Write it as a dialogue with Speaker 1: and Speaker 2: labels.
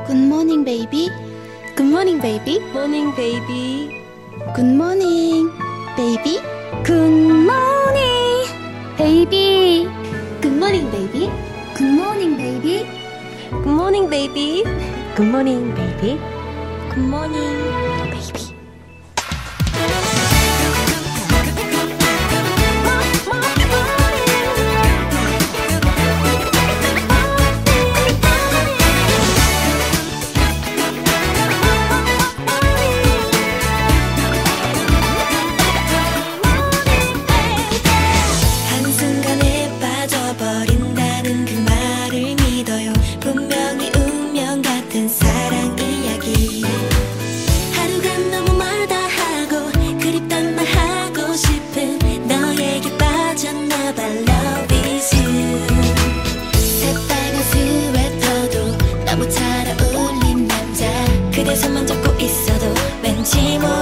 Speaker 1: Good morning, baby.
Speaker 2: Good morning, baby.
Speaker 3: Morning, baby.
Speaker 1: Good morning, baby.
Speaker 2: Good morning, baby.
Speaker 1: Good morning, baby.
Speaker 2: Good morning, baby.
Speaker 3: Good morning, baby.
Speaker 2: Good morning, baby.
Speaker 3: Good morning, baby.
Speaker 4: 한순간에 빠져버린다는 그 말을 믿어요. 분명히 운명 같은 사랑 이야기. 하루가 너무 멀다 하고 그립단 말 하고 싶은 너에게 빠졌나봐. Love is you. 새빨간 스웨터도 너무 잘 어울린 남자. 그대 손만 잡고 있어도 왠지